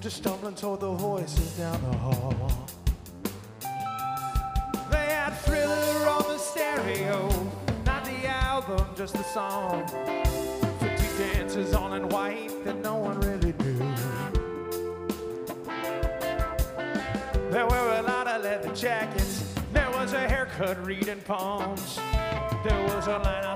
just stumbling toward the voices down the hall. They had Thriller on the stereo, not the album, just the song. 50 dances on in white that no one really knew. There were a lot of leather jackets. There was a haircut reading palms. There was a line